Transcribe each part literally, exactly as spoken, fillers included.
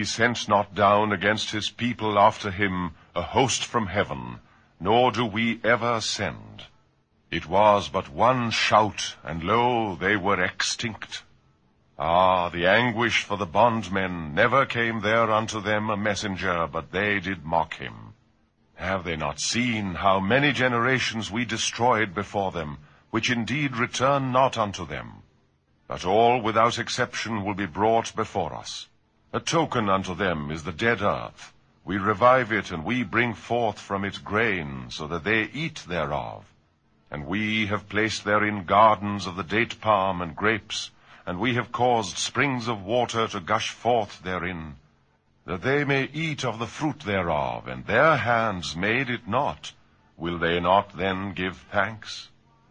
sent not down against his people after him a host from heaven, nor do we ever send. It was but one shout, and lo, they were extinct. Ah, the anguish for the bondmen! Never came there unto them a messenger, but they did mock him. Have they not seen how many generations we destroyed before them, which indeed return not unto them? But all without exception will be brought before us. A token unto them is the dead earth. We revive it, and we bring forth from it grain, so that they eat thereof. And we have placed therein gardens of the date palm and grapes, and we have caused springs of water to gush forth therein, that they may eat of the fruit thereof, and their hands made it not. Will they not then give thanks?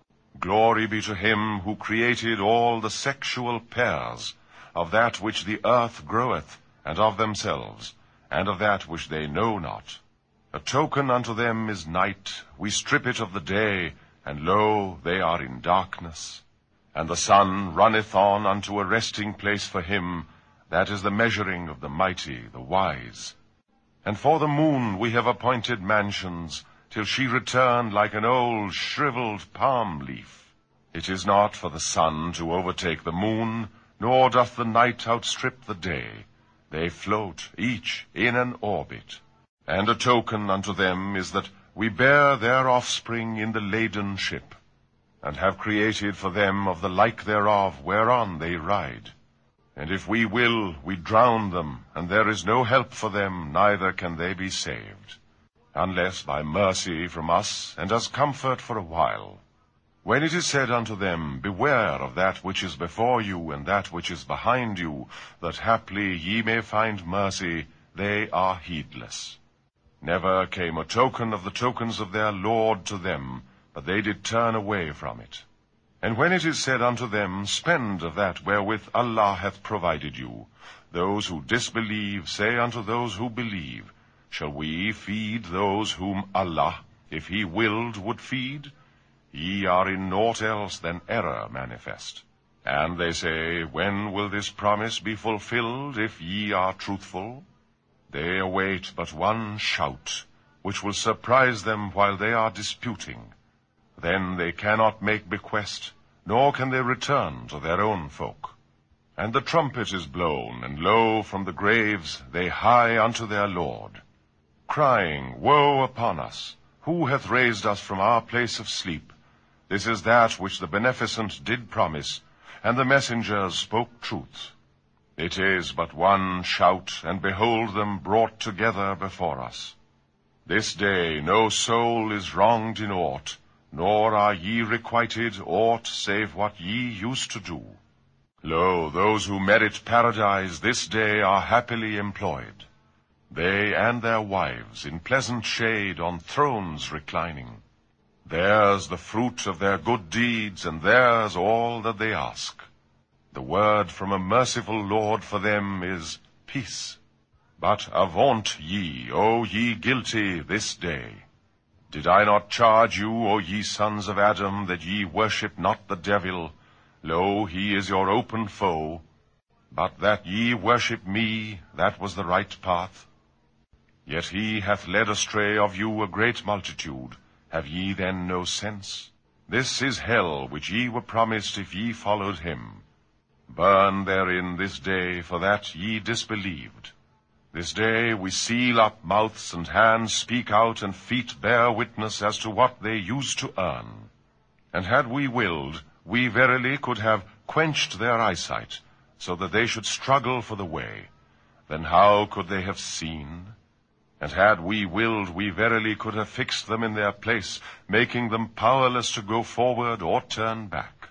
Glory be to him who created all the sexual pairs, of that which the earth groweth, and of themselves, and of that which they know not. A token unto them is night, we strip it of the day, and lo, they are in darkness. And the sun runneth on unto a resting place for him, that is the measuring of the mighty, the wise. And for the moon we have appointed mansions, till she return like an old shriveled palm leaf. It is not for the sun to overtake the moon, nor doth the night outstrip the day. They float, each in an orbit. And a token unto them is that we bear their offspring in the laden ship, and have created for them of the like thereof whereon they ride. And if we will, we drown them, and there is no help for them, neither can they be saved, unless by mercy from us, and as comfort for a while. When it is said unto them, Beware of that which is before you, and that which is behind you, that haply ye may find mercy, they are heedless. Never came a token of the tokens of their Lord to them, but they did turn away from it. And when it is said unto them, Spend of that wherewith Allah hath provided you, those who disbelieve say unto those who believe, Shall we feed those whom Allah, if he willed, would feed? Ye are in naught else than error manifest. And they say, When will this promise be fulfilled, if ye are truthful? They await but one shout, which will surprise them while they are disputing. Then they cannot make bequest, nor can they return to their own folk. And the trumpet is blown, and lo, from the graves they hie unto their Lord, crying, Woe upon us! Who hath raised us from our place of sleep? This is that which the Beneficent did promise, and the messengers spoke truth. It is but one shout, and behold them brought together before us. This day no soul is wronged in aught, nor are ye requited aught save what ye used to do. Lo, those who merit paradise this day are happily employed, they and their wives in pleasant shade on thrones reclining. Theirs the fruit of their good deeds, and theirs all that they ask. The word from a merciful Lord for them is peace. But avaunt ye, O ye guilty, this day. Did I not charge you, O ye sons of Adam, that ye worship not the devil? Lo, he is your open foe. But that ye worship me, that was the right path. Yet he hath led astray of you a great multitude. Have ye then no sense? This is hell which ye were promised if ye followed him. Burn therein this day, for that ye disbelieved. This day we seal up mouths, and hands speak out, and feet bear witness as to what they used to earn. And had we willed, we verily could have quenched their eyesight, so that they should struggle for the way. Then how could they have seen? And had we willed, we verily could have fixed them in their place, making them powerless to go forward or turn back.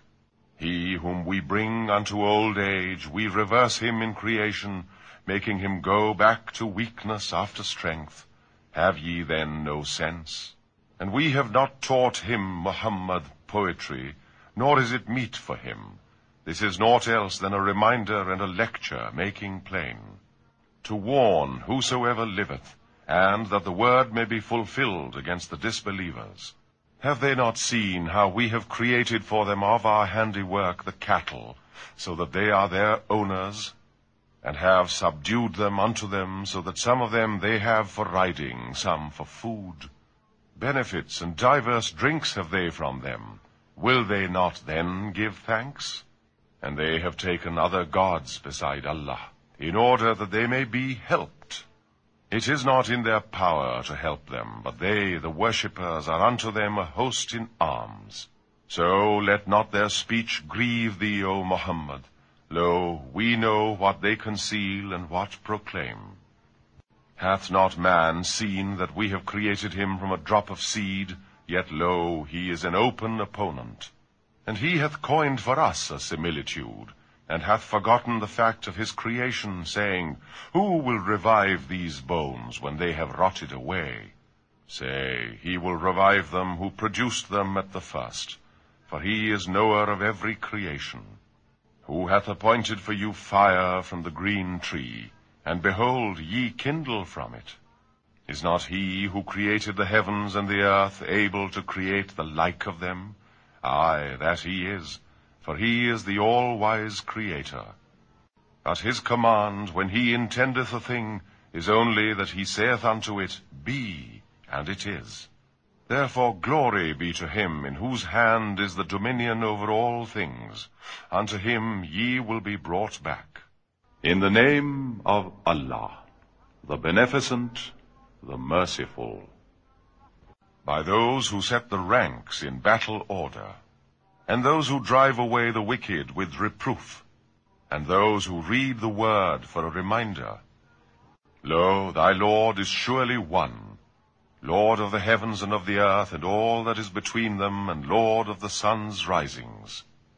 He whom we bring unto old age, we reverse him in creation, making him go back to weakness after strength. Have ye then no sense? And we have not taught him, Muhammad, poetry, nor is it meet for him. This is naught else than a reminder and a lecture making plain, to warn whosoever liveth, and that the word may be fulfilled against the disbelievers. Have they not seen how we have created for them of our handiwork the cattle, so that they are their owners? and have subdued them unto them, so that some of them they have for riding, some for food. Benefits and diverse drinks have they from them. Will they not then give thanks? And they have taken other gods beside Allah, in order that they may be helped. It is not in their power to help them, but they, the worshippers, are unto them a host in arms. So let not their speech grieve thee, O Muhammad. Lo, we know what they conceal and what proclaim. Hath not man seen that we have created him from a drop of seed? Yet lo, he is an open opponent. And he hath coined for us a similitude, and hath forgotten the fact of his creation, saying, Who will revive these bones when they have rotted away? Say, he will revive them who produced them at the first, for he is knower of every creation. Who hath appointed for you fire from the green tree, and behold, ye kindle from it? Is not he who created the heavens and the earth able to create the like of them? Aye, that he is, for he is the all-wise Creator. But his command, when he intendeth a thing, is only that he saith unto it, Be, and it is. Therefore glory be to him, in whose hand is the dominion over all things. Unto him ye will be brought back. In the name of Allah, the Beneficent, the Merciful. By those who set the ranks in battle order, and those who drive away the wicked with reproof, and those who read the word for a reminder. Lo, thy Lord is surely one, Lord of the heavens and of the earth, and all that is between them, and Lord of the sun's risings.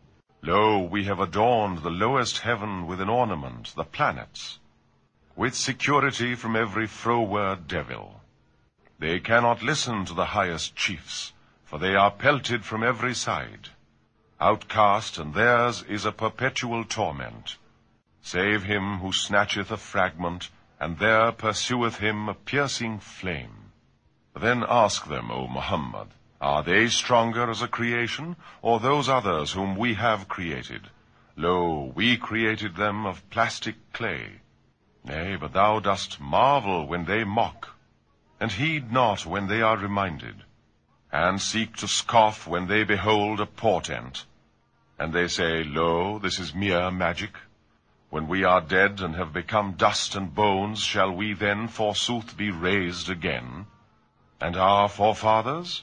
Lo, we have adorned the lowest heaven with an ornament, the planets, with security from every froward devil. They cannot listen to the highest chiefs, for they are pelted from every side. Outcast, and theirs is a perpetual torment. Save him who snatcheth a fragment, and there pursueth him a piercing flame. Then ask them, O Muhammad, are they stronger as a creation, or those others whom we have created? Lo, we created them of plastic clay. Nay, but thou dost marvel when they mock, and heed not when they are reminded, and seek to scoff when they behold a portent. And they say, Lo, this is mere magic. When we are dead and have become dust and bones, shall we then forsooth be raised again? And our forefathers?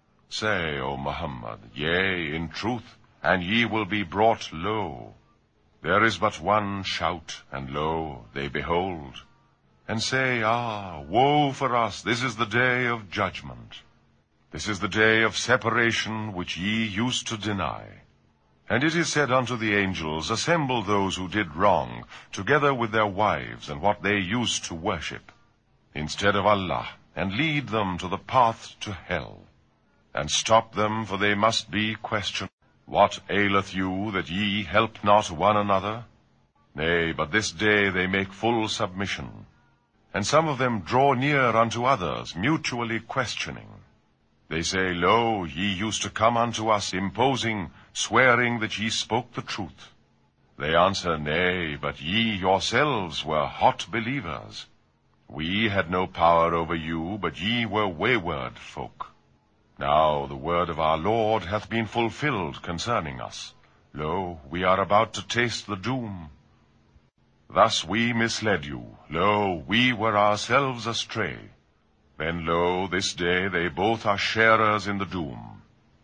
Say, O Muhammad, yea, in truth, and ye will be brought low. There is but one shout, and lo, they behold. And say, Ah, woe for us, this is the day of judgment. This is the day of separation, which ye used to deny. And it is said unto the angels, Assemble those who did wrong, together with their wives, and what they used to worship, instead of Allah, and lead them to the path to hell, and stop them, for they must be questioned. What aileth you, that ye help not one another? Nay, but this day they make full submission. And some of them draw near unto others, mutually questioning. They say, Lo, ye used to come unto us, imposing, swearing that ye spoke the truth. They answer, Nay, but ye yourselves were hot believers. We had no power over you, but ye were wayward folk. Now the word of our Lord hath been fulfilled concerning us. Lo, we are about to taste the doom. Thus we misled you. Lo, we were ourselves astray. Then, lo, this day they both are sharers in the doom.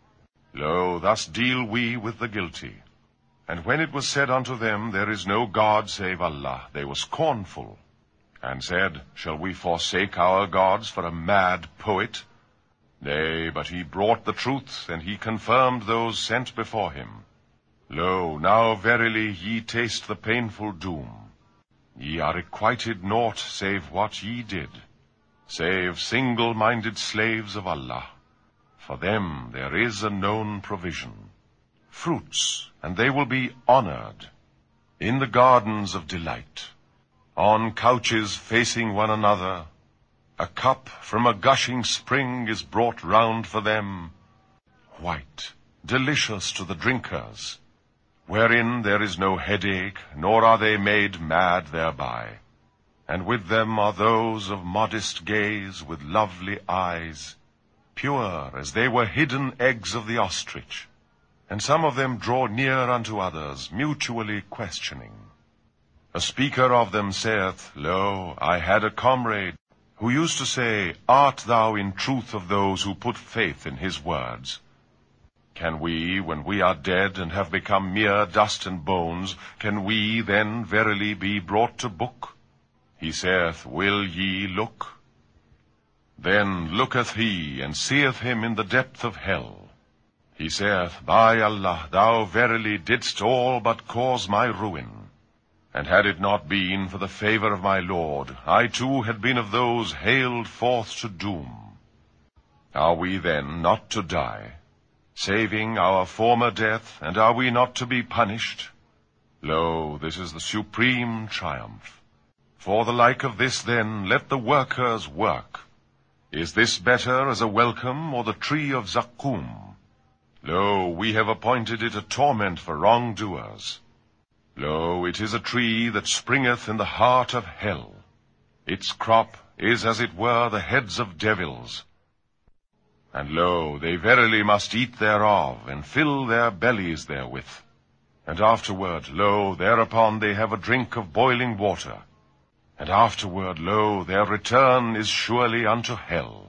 Lo, thus deal we with the guilty. And when it was said unto them, There is no God save Allah, they were scornful, and said, Shall we forsake our gods for a mad poet? Nay, but he brought the truth, and he confirmed those sent before him. Lo, now verily ye taste the painful doom. Ye are requited naught save what ye did, save single-minded slaves of Allah. For them there is a known provision, fruits, and they will be honored, in the gardens of delight, on couches facing one another. A cup from a gushing spring is brought round for them, white, delicious to the drinkers, wherein there is no headache, nor are they made mad thereby. And with them are those of modest gaze, with lovely eyes, pure as they were hidden eggs of the ostrich. And some of them draw near unto others, mutually questioning. A speaker of them saith, Lo, I had a comrade, who used to say, Art thou in truth of those who put faith in his words? Can we, when we are dead and have become mere dust and bones, can we then verily be brought to book? He saith, Will ye look? Then looketh he, and seeth him in the depth of hell. He saith, By Allah, thou verily didst all but cause my ruin. And had it not been for the favor of my Lord, I too had been of those haled forth to doom. Are we then not to die, saving our former death, and are we not to be punished? Lo, this is the supreme triumph. For the like of this then, let the workers work. Is this better as a welcome, or the tree of Zaqqum? Lo, we have appointed it a torment for wrongdoers. Lo, it is a tree that springeth in the heart of hell. Its crop is as it were the heads of devils. And lo, they verily must eat thereof, and fill their bellies therewith. And afterward, lo, thereupon they have a drink of boiling water. And afterward, lo, their return is surely unto hell.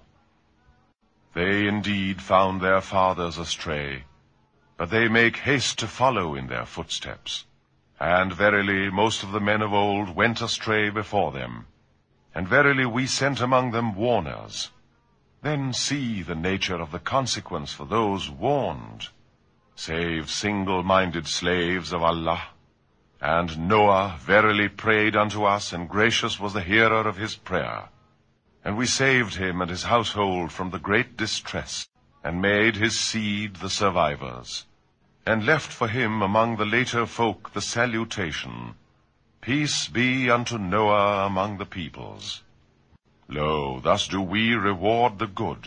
They indeed found their fathers astray, but they make haste to follow in their footsteps. And verily most of the men of old went astray before them. And verily we sent among them warners. Then see the nature of the consequence for those warned, save single-minded slaves of Allah. And Noah verily prayed unto us, and gracious was the hearer of his prayer. And we saved him and his household from the great distress, and made his seed the survivors, and left for him among the later folk the salutation, Peace be unto Noah among the peoples. Lo, thus do we reward the good.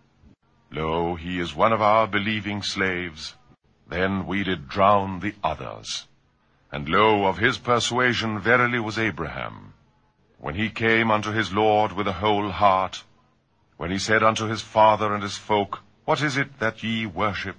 Lo, he is one of our believing slaves. Then we did drown the others. And lo, of his persuasion verily was Abraham, when he came unto his Lord with a whole heart, when he said unto his father and his folk, What is it that ye worship?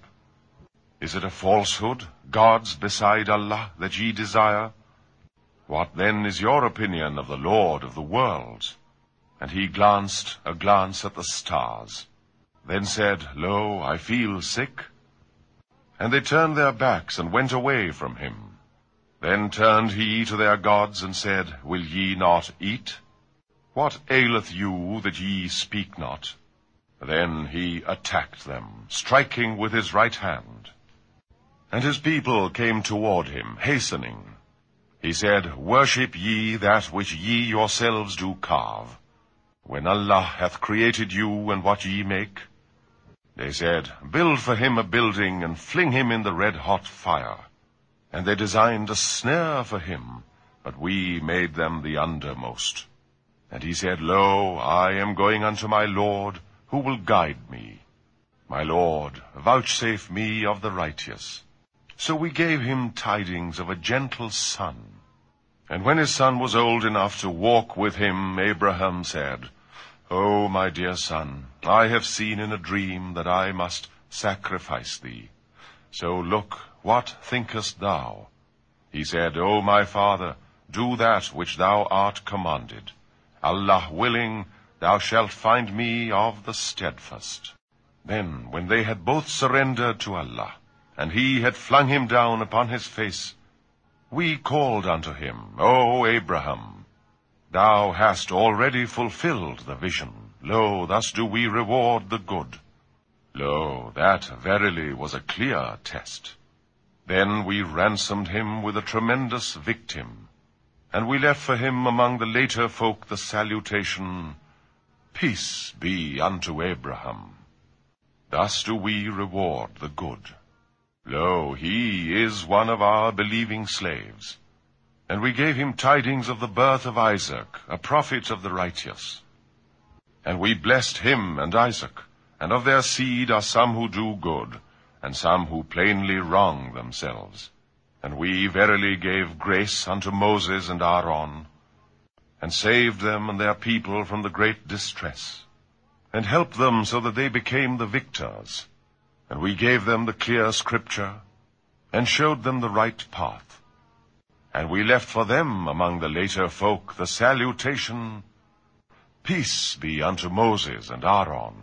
Is it a falsehood, gods beside Allah, that ye desire? What then is your opinion of the Lord of the worlds? And he glanced a glance at the stars, then said, Lo, I feel sick. And they turned their backs and went away from him. Then turned he to their gods and said, Will ye not eat? What aileth you that ye speak not? Then he attacked them, striking with his right hand. And his people came toward him, hastening. He said, Worship ye that which ye yourselves do carve, when Allah hath created you and what ye make. They said, Build for him a building, and fling him in the red-hot fire. And they designed a snare for him, but we made them the undermost. And he said, Lo, I am going unto my Lord, who will guide me. My Lord, vouchsafe me of the righteous. So we gave him tidings of a gentle son. And when his son was old enough to walk with him, Abraham said, O my dear son, I have seen in a dream that I must sacrifice thee. So look, what thinkest thou? He said, O my father, do that which thou art commanded. Allah willing, thou shalt find me of the steadfast. Then, when they had both surrendered to Allah, and he had flung him down upon his face, we called unto him, O Abraham, thou hast already fulfilled the vision. Lo, thus do we reward the good. Lo, that verily was a clear test. Then we ransomed him with a tremendous victim, and we left for him among the later folk the salutation, Peace be unto Abraham. Thus do we reward the good. Lo, he is one of our believing slaves. And we gave him tidings of the birth of Isaac, a prophet of the righteous. And we blessed him and Isaac, and of their seed are some who do good, and some who plainly wrong themselves. And we verily gave grace unto Moses and Aaron, and saved them and their people from the great distress, and helped them so that they became the victors. And we gave them the clear scripture, and showed them the right path. And we left for them among the later folk the salutation, Peace be unto Moses and Aaron.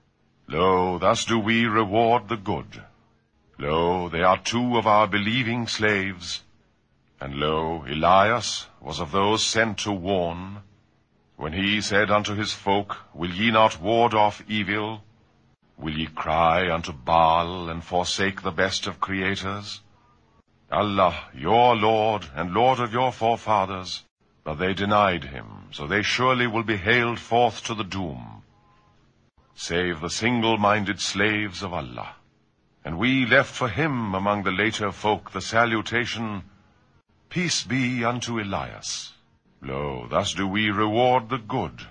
Lo, thus do we reward the good. Lo, they are two of our believing slaves. And lo, Elias was of those sent to warn, when he said unto his folk, Will ye not ward off evil? Will ye cry unto Baal, and forsake the best of creators? Allah, your Lord, and Lord of your forefathers, but they denied him, so they surely will be haled forth to the doom. Save the single-minded slaves of Allah. And we left for him among the later folk the salutation, Peace be unto Elias. Lo, thus do we reward the good.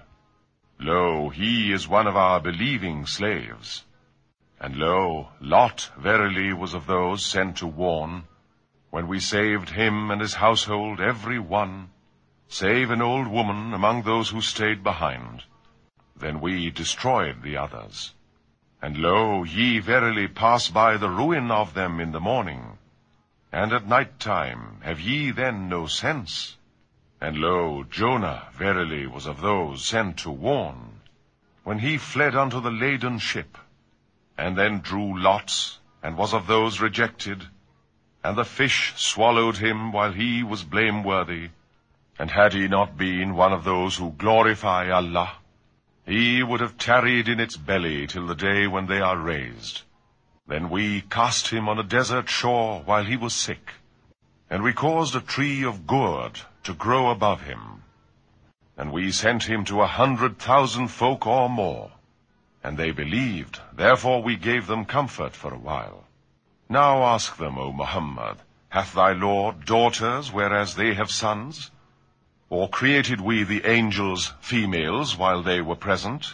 Lo, he is one of our believing slaves. And lo, Lot verily was of those sent to warn, when we saved him and his household every one, save an old woman among those who stayed behind. Then we destroyed the others. And lo, ye verily pass by the ruin of them in the morning. And at night time have ye then no sense? And lo, Jonah verily was of those sent to warn, when he fled unto the laden ship, and then drew lots, and was of those rejected, and the fish swallowed him while he was blameworthy. And had he not been one of those who glorify Allah, he would have tarried in its belly till the day when they are raised. Then we cast him on a desert shore while he was sick, and we caused a tree of gourd to grow above him. And we sent him to a hundred thousand folk or more, and they believed, therefore we gave them comfort for a while. Now ask them, O Muhammad, hath thy Lord daughters, whereas they have sons? Or created we the angels females while they were present?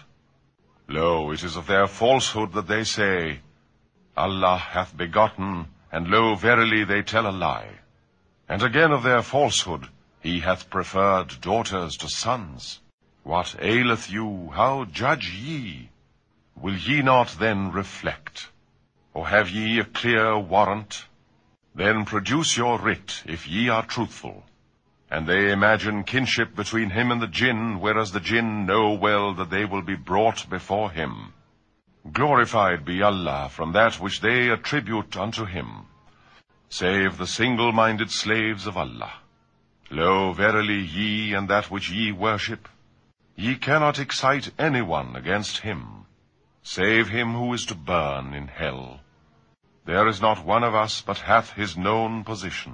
Lo, it is of their falsehood that they say, Allah hath begotten, and lo, verily they tell a lie. And again of their falsehood, he hath preferred daughters to sons. What aileth you? How judge ye? Will ye not then reflect? Or have ye a clear warrant? Then produce your writ, if ye are truthful. And they imagine kinship between him and the jinn, whereas the jinn know well that they will be brought before him. Glorified be Allah from that which they attribute unto him, save the single-minded slaves of Allah. Lo, verily ye and that which ye worship, ye cannot excite anyone against him, save him who is to burn in hell. There is not one of us but hath his known position.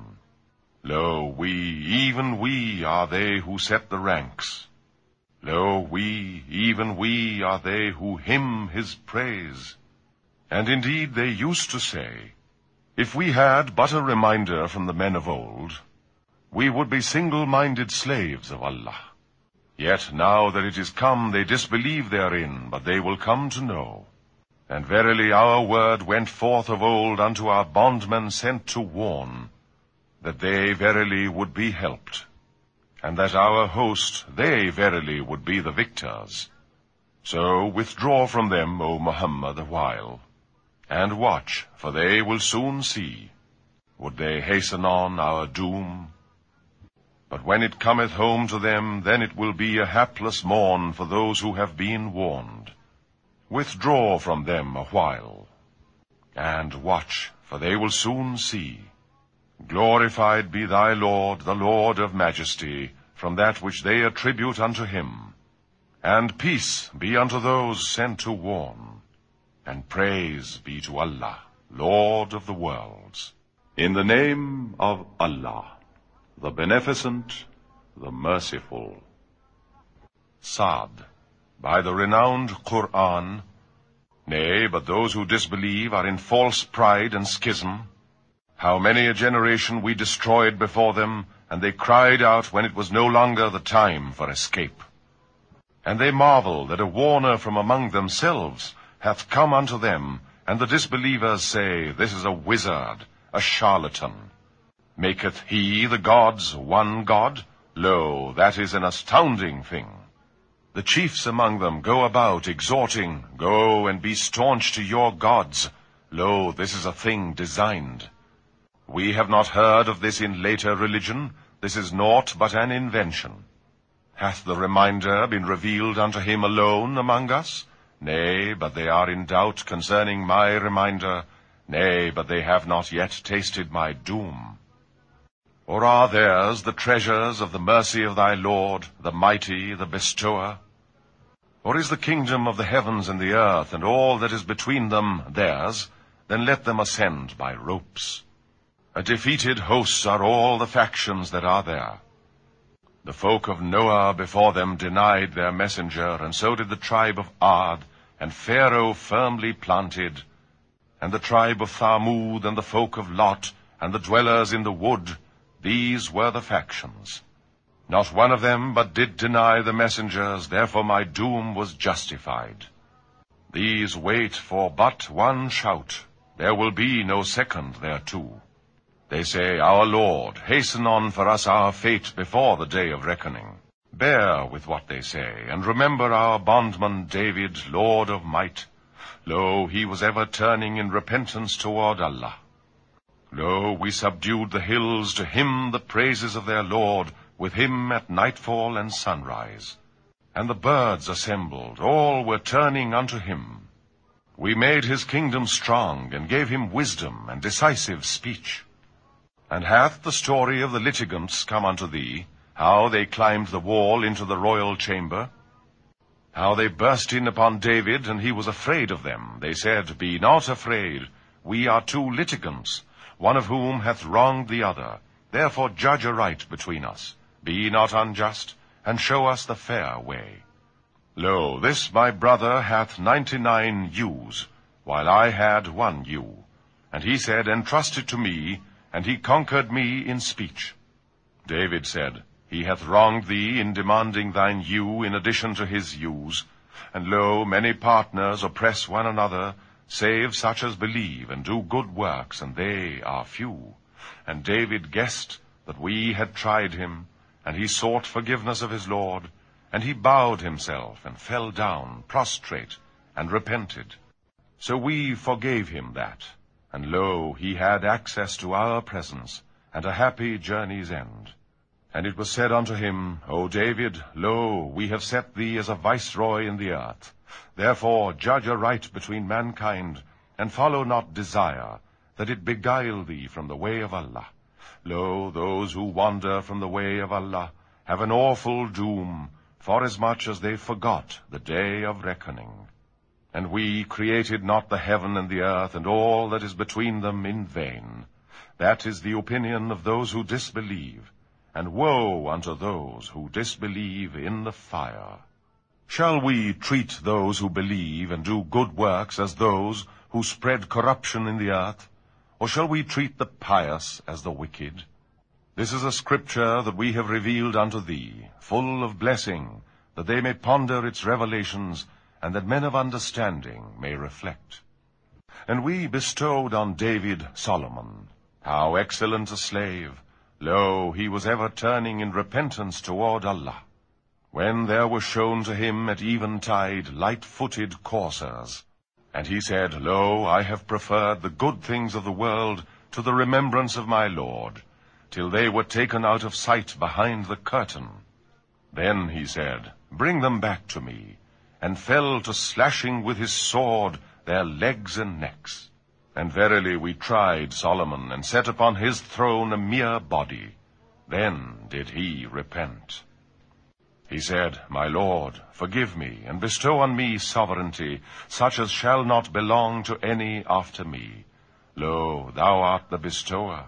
Lo, we, even we, are they who set the ranks. Lo, we, even we, are they who hymn his praise. And indeed they used to say, If we had but a reminder from the men of old, we would be single-minded slaves of Allah. Yet now that it is come, they disbelieve therein, but they will come to know. And verily our word went forth of old unto our bondmen sent to warn, that they verily would be helped, and that our host, they verily would be the victors. So withdraw from them, O Muhammad, a while, and watch, for they will soon see. Would they hasten on our doom? But when it cometh home to them, then it will be a hapless morn for those who have been warned. Withdraw from them a while, and watch, for they will soon see. Glorified be thy Lord, the Lord of majesty, from that which they attribute unto him. And peace be unto those sent to warn, and praise be to Allah, Lord of the worlds. In the name of Allah, the Beneficent, the Merciful. Sad, by the renowned Qur'an. Nay, but those who disbelieve are in false pride and schism. How many a generation we destroyed before them, and they cried out when it was no longer the time for escape. And they marvel that a warner from among themselves hath come unto them, and the disbelievers say, This is a wizard, a charlatan. Maketh he the gods one God? Lo, that is an astounding thing. The chiefs among them go about exhorting, Go and be staunch to your gods. Lo, this is a thing designed. We have not heard of this in later religion. This is naught but an invention. Hath the reminder been revealed unto him alone among us? Nay, but they are in doubt concerning my reminder. Nay, but they have not yet tasted my doom. Or are theirs the treasures of the mercy of thy Lord, the mighty, the bestower? Or is the kingdom of the heavens and the earth, and all that is between them, theirs? Then let them ascend by ropes. A defeated host are all the factions that are there. The folk of Noah before them denied their messenger, and so did the tribe of Ad, and Pharaoh firmly planted, and the tribe of Thamud, and the folk of Lot, and the dwellers in the wood. These were the factions. Not one of them but did deny the messengers, therefore my doom was justified. These wait for but one shout, there will be no second thereto. They say, Our Lord, hasten on for us our fate before the day of reckoning. Bear with what they say, and remember our bondman David, Lord of might. Lo, he was ever turning in repentance toward Allah. Lo, we subdued the hills to him the praises of their Lord, with him at nightfall and sunrise. And the birds assembled, all were turning unto him. We made his kingdom strong, and gave him wisdom and decisive speech. And hath the story of the litigants come unto thee, how they climbed the wall into the royal chamber? How they burst in upon David, and he was afraid of them. They said, Be not afraid, we are two litigants, one of whom hath wronged the other. Therefore judge aright between us. Be not unjust, and show us the fair way. Lo, this my brother hath ninety-nine ewes, while I had one ewe. And he said, Entrust it to me, and he conquered me in speech. David said, He hath wronged thee in demanding thine ewe in addition to his ewes. And lo, many partners oppress one another, save such as believe and do good works, and they are few. And David guessed that we had tried him, and he sought forgiveness of his Lord, and he bowed himself and fell down prostrate and repented. So we forgave him that. And lo, he had access to our presence, and a happy journey's end. And it was said unto him, O David, lo, we have set thee as a viceroy in the earth. Therefore judge aright between mankind, and follow not desire, that it beguile thee from the way of Allah. Lo, those who wander from the way of Allah have an awful doom, forasmuch as they forgot the day of reckoning. And we created not the heaven and the earth, and all that is between them in vain. That is the opinion of those who disbelieve, and woe unto those who disbelieve in the fire. Shall we treat those who believe and do good works as those who spread corruption in the earth? Or shall we treat the pious as the wicked? This is a scripture that we have revealed unto thee, full of blessing, that they may ponder its revelations, and that men of understanding may reflect. And we bestowed on David Solomon. How excellent a slave! Lo, he was ever turning in repentance toward Allah. When there were shown to him at eventide light-footed coursers, and he said, Lo, I have preferred the good things of the world to the remembrance of my Lord, till they were taken out of sight behind the curtain. Then he said, Bring them back to me, and fell to slashing with his sword their legs and necks. And verily we tried Solomon, and set upon his throne a mere body. Then did he repent. He said, My Lord, forgive me, and bestow on me sovereignty, such as shall not belong to any after me. Lo, thou art the bestower.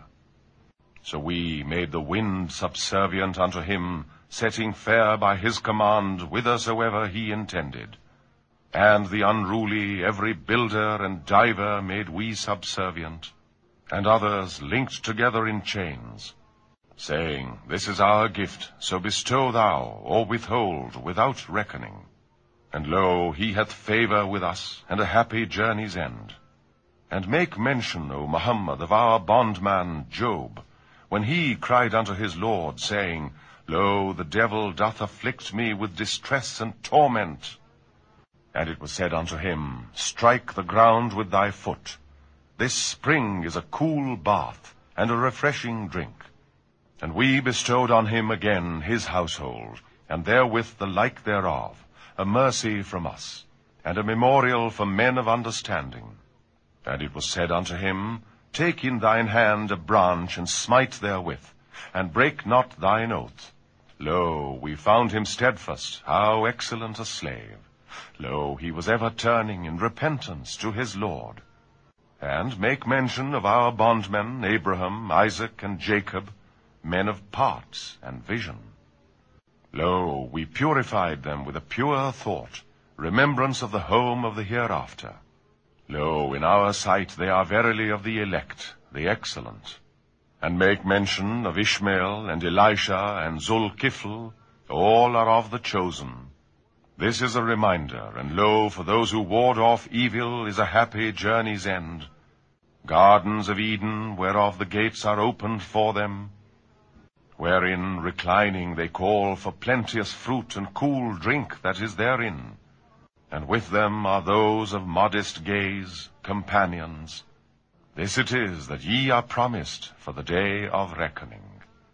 So we made the wind subservient unto him, setting fair by his command whithersoever he intended. And the unruly, every builder and diver made we subservient, and others linked together in chains, saying, This is our gift, so bestow thou, or withhold, without reckoning. And lo, he hath favor with us, and a happy journey's end. And make mention, O Muhammad, of our bondman Job, when he cried unto his Lord, saying, Lo, the devil doth afflict me with distress and torment. And it was said unto him, Strike the ground with thy foot. This spring is a cool bath, and a refreshing drink. And we bestowed on him again his household, and therewith the like thereof, a mercy from us, and a memorial for men of understanding. And it was said unto him, Take in thine hand a branch, and smite therewith, and break not thine oath. Lo, we found him steadfast, how excellent a slave. Lo, he was ever turning in repentance to his Lord. And make mention of our bondmen, Abraham, Isaac, and Jacob, men of parts and vision. Lo, we purified them with a pure thought, remembrance of the home of the hereafter. Lo, in our sight they are verily of the elect, the excellent. And make mention of Ishmael, and Elisha, and Zulkifl, all are of the chosen. This is a reminder, and lo, for those who ward off evil is a happy journey's end. Gardens of Eden, whereof the gates are opened for them, wherein reclining they call for plenteous fruit and cool drink that is therein. And with them are those of modest gaze, companions. This it is that ye are promised for the day of reckoning.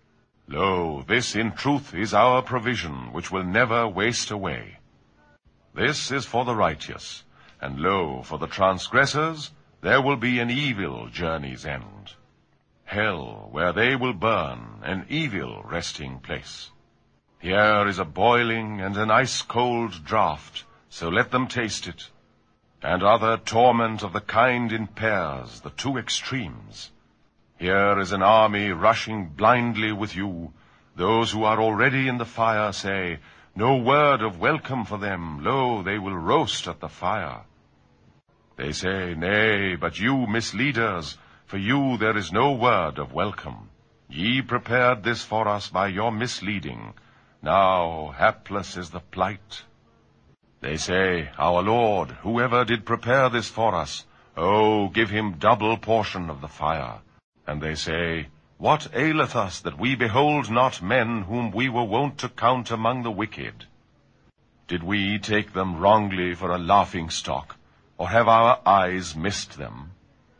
Lo, this in truth is our provision, which will never waste away. This is for the righteous, and lo, for the transgressors, there will be an evil journey's end. Hell, where they will burn, an evil resting place. Here is a boiling and an ice-cold draught, so let them taste it. And other torment of the kind in pairs, the two extremes. Here is an army rushing blindly with you. Those who are already in the fire say, No word of welcome for them, lo, they will roast at the fire. They say, Nay, but you misleaders, for you there is no word of welcome. Ye prepared this for us by your misleading. Now hapless is the plight. They say, Our Lord, whoever did prepare this for us, oh, give him double portion of the fire. And they say, What aileth us that we behold not men whom we were wont to count among the wicked? Did we take them wrongly for a laughing stock, or have our eyes missed them?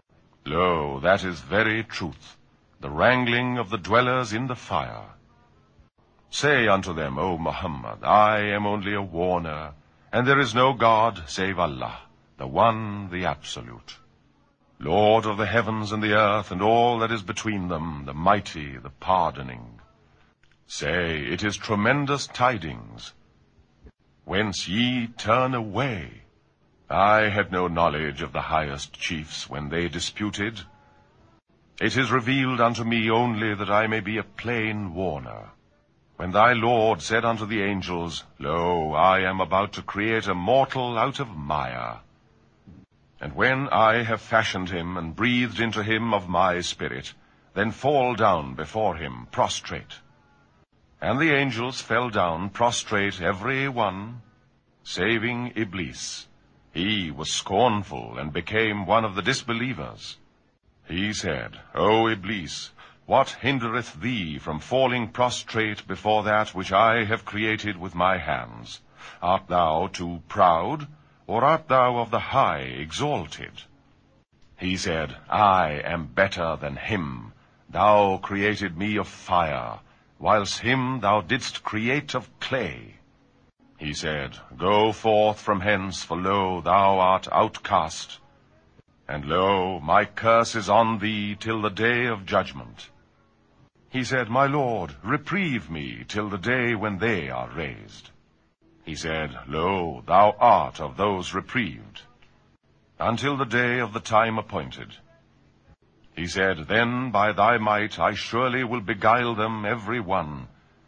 Lo, that is very truth, the wrangling of the dwellers in the fire. Say unto them, O Muhammad, I am only a warner, and there is no God save Allah, the one, the absolute. Lord of the heavens and the earth, and all that is between them, the mighty, the pardoning. Say, it is tremendous tidings, whence ye turn away. I had no knowledge of the highest chiefs when they disputed. It is revealed unto me only that I may be a plain warner. When thy Lord said unto the angels, Lo, I am about to create a mortal out of mire. And when I have fashioned him and breathed into him of my spirit, then fall down before him prostrate. And the angels fell down prostrate every one, saving Iblis. He was scornful and became one of the disbelievers. He said, O Iblis, what hindereth thee from falling prostrate before that which I have created with my hands? Art thou too proud, or art thou of the high exalted? He said, I am better than him. Thou created me of fire, whilst him thou didst create of clay. He said, Go forth from hence, for lo, thou art outcast. And lo, my curse is on thee till the day of judgment. He said, My Lord, reprieve me till the day when they are raised. He said, Lo, thou art of those reprieved, until the day of the time appointed. He said, Then by thy might I surely will beguile them every one,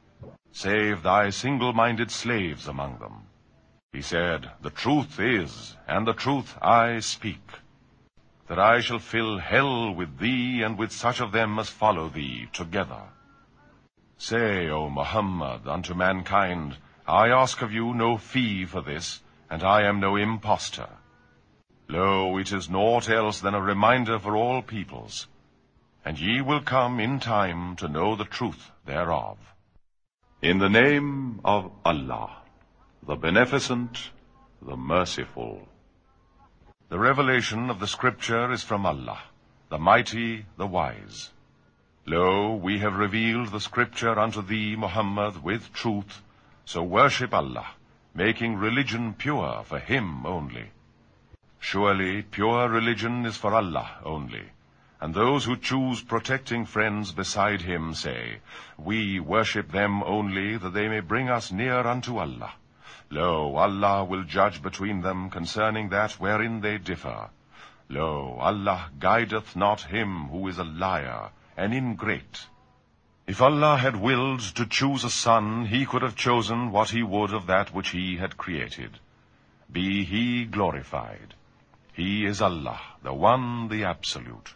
save thy single-minded slaves among them. He said, The truth is, and the truth I speak, that I shall fill hell with thee and with such of them as follow thee together. Say, O Muhammad, unto mankind, I ask of you no fee for this, and I am no impostor. Lo, it is naught else than a reminder for all peoples. and ye will come in time to know the truth thereof. In the name of Allah, the Beneficent, the Merciful. The revelation of the Scripture is from Allah, the Mighty, the Wise. Lo, we have revealed the Scripture unto thee, Muhammad, with truth, so worship Allah, making religion pure for Him only. Surely pure religion is for Allah only, and those who choose protecting friends beside Him say, we worship them only that they may bring us near unto Allah. Lo, Allah will judge between them concerning that wherein they differ. Lo, Allah guideth not him who is a liar, and ingrate. If Allah had willed to choose a son, He could have chosen what He would of that which He had created. Be He glorified. He is Allah, the One, the Absolute.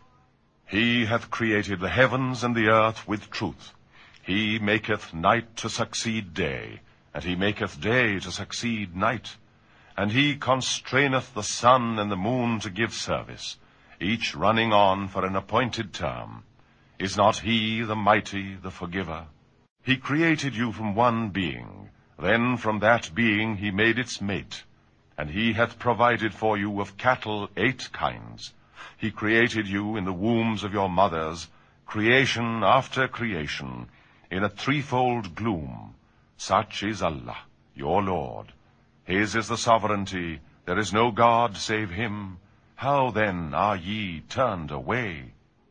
He hath created the heavens and the earth with truth. He maketh night to succeed day, and He maketh day to succeed night. And He constraineth the sun and the moon to give service, each running on for an appointed term. Is not He the Mighty, the Forgiver? He created you from one being, then from that being He made its mate. And He hath provided for you of cattle eight kinds. He created you in the wombs of your mothers, creation after creation, in a threefold gloom. Such is Allah, your Lord. His is the sovereignty, there is no God save Him. How then are ye turned away?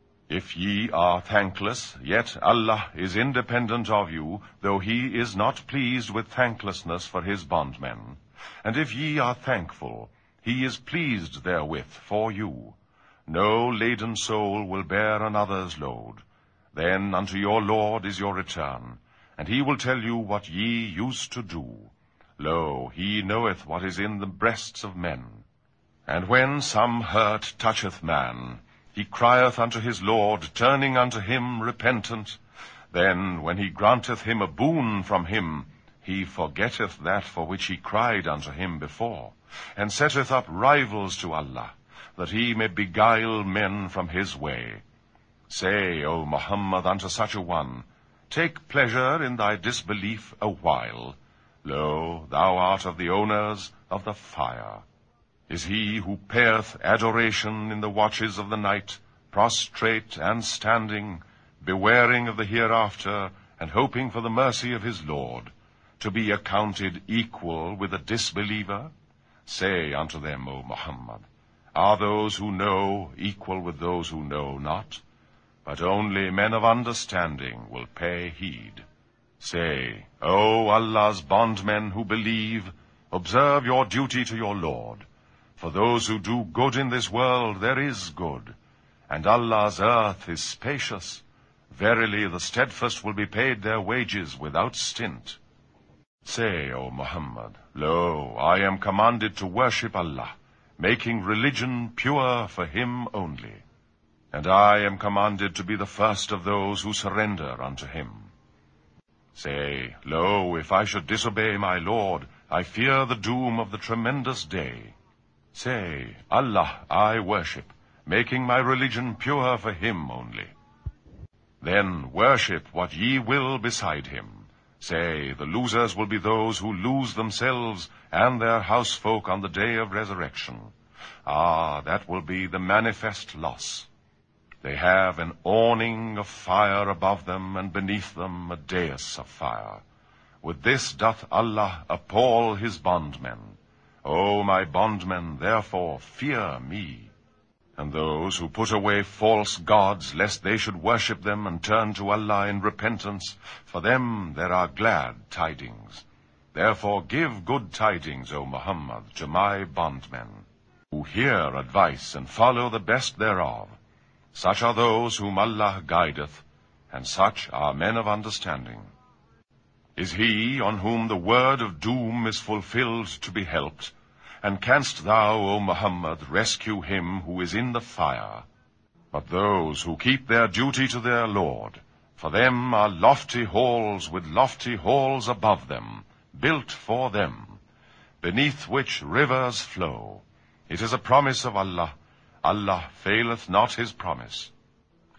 If ye are thankless, yet Allah is independent of you, though He is not pleased with thanklessness for His bondmen. And if ye are thankful, He is pleased therewith for you. No laden soul will bear another's load. Then unto your Lord is your return, and He will tell you what ye used to do. Lo, He knoweth what is in the breasts of men. And when some hurt toucheth man, he crieth unto his Lord, turning unto Him repentant. Then, when He granteth him a boon from Him, he forgetteth that for which he cried unto Him before, and setteth up rivals to Allah, that He may beguile men from His way. Say, O Muhammad, unto such a one, take pleasure in thy disbelief a while. Lo, thou art of the owners of the fire. Is He who payeth adoration in the watches of the night, prostrate and standing, bewaring of the hereafter, and hoping for the mercy of his Lord, to be accounted equal with a disbeliever? Say unto them, O Muhammad, are those who know equal with those who know not? But only men of understanding will pay heed. Say, O Allah's bondmen who believe, observe your duty to your Lord. For those who do good in this world there is good, and Allah's earth is spacious. Verily the steadfast will be paid their wages without stint. Say, O Muhammad, lo, I am commanded to worship Allah, making religion pure for Him only. And I am commanded to be the first of those who surrender unto Him. Say, lo, if I should disobey my Lord, I fear the doom of the tremendous day. Say, Allah I worship, making my religion pure for Him only. Then worship what ye will beside Him. Say, the losers will be those who lose themselves and their housefolk on the day of resurrection. Ah, that will be the manifest loss. They have an awning of fire above them, and beneath them a dais of fire. With this doth Allah appall His bondmen. O my bondmen, therefore fear me. And those who put away false gods, lest they should worship them and turn to Allah in repentance, for them there are glad tidings. Therefore give good tidings, O Muhammad, to my bondmen, who hear advice and follow the best thereof. Such are those whom Allah guideth, and such are men of understanding. Is he on whom the word of doom is fulfilled to be helped? And canst thou, O Muhammad, rescue him who is in the fire? But those who keep their duty to their Lord, for them are lofty halls with lofty halls above them, built for them, beneath which rivers flow. It is a promise of Allah. Allah faileth not His promise.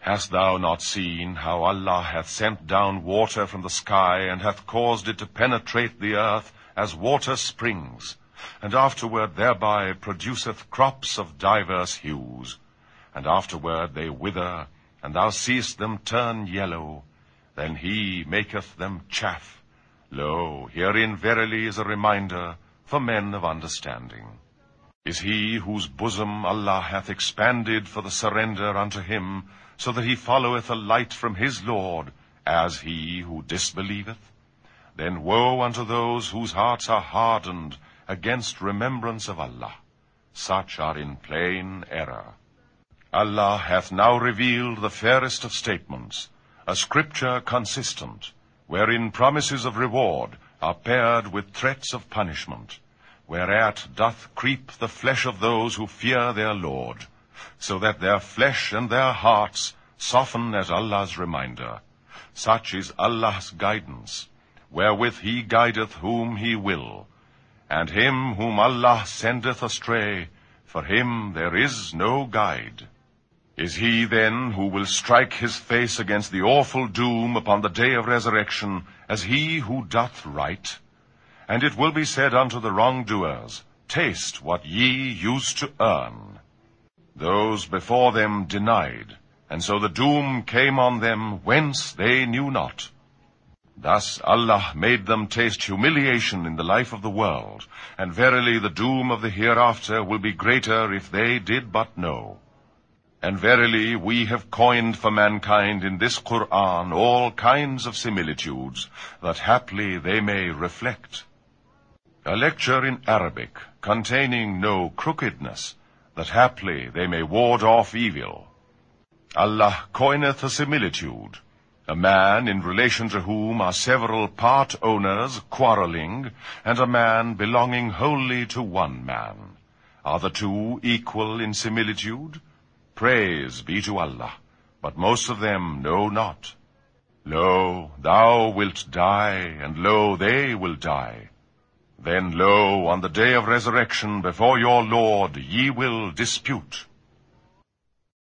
Hast thou not seen how Allah hath sent down water from the sky, and hath caused it to penetrate the earth as water springs, and afterward thereby produceth crops of divers hues? And afterward they wither, and thou seest them turn yellow. Then he maketh them chaff. Lo, herein verily is a reminder for men of understanding. Is he whose bosom Allah hath expanded for the surrender unto him, so that he followeth a light from his Lord, as he who disbelieveth? Then woe unto those whose hearts are hardened against remembrance of Allah. Such are in plain error. Allah hath now revealed the fairest of statements, a scripture consistent, wherein promises of reward are paired with threats of punishment, whereat doth creep the flesh of those who fear their Lord, so that their flesh and their hearts soften at Allah's reminder. Such is Allah's guidance, wherewith he guideth whom he will, and him whom Allah sendeth astray, for him there is no guide. Is he then who will strike his face against the awful doom upon the day of resurrection as he who doth right? And it will be said unto the wrongdoers, Taste what ye used to earn. Those before them denied, and so the doom came on them whence they knew not. Thus Allah made them taste humiliation in the life of the world, and verily the doom of the hereafter will be greater if they did but know. And verily we have coined for mankind in this Qur'an all kinds of similitudes, that haply they may reflect. A lecture in Arabic, containing no crookedness, that haply they may ward off evil. Allah coineth a similitude, a man in relation to whom are several part owners quarreling, and a man belonging wholly to one man. Are the two equal in similitude? Praise be to Allah, but most of them know not. Lo, thou wilt die, and lo, they will die. Then lo, on the day of resurrection before your Lord ye will dispute.